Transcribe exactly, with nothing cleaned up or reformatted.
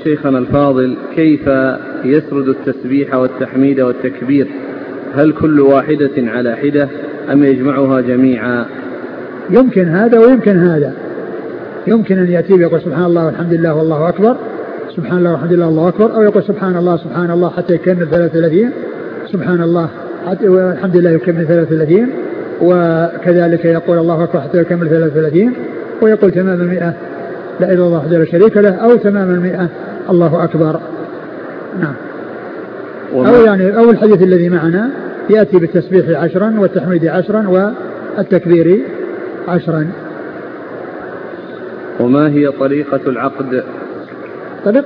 شيخنا الفاضل كيف يسرد التسبيح والتحميد والتكبير؟ هل كل واحدة على حدة أم يجمعها جميعا؟ يمكن هذا ويمكن هذا. يمكن أن يأتي ويقول سبحان الله والحمد لله والله أكبر، سبحان الله والحمد لله والله أكبر، أو يقول سبحان الله سبحان الله حتى يكمل ثلاثة وثلاثين، سبحان الله والحمد لله يكمل ثلاثة وثلاثين، وكذلك يقول الله أكبر حتى يكمل ثلاثة وثلاثين، ويقول تمام المئة لا إله إلا الله وحده لا شريك له، أو تمام المئة الله أكبر. نعم. أو يعني أو الحديث الذي معنا يأتي بالتسبيح عشرا والتحميد عشرا والتكبير عشرا. وما هي طريقة العقد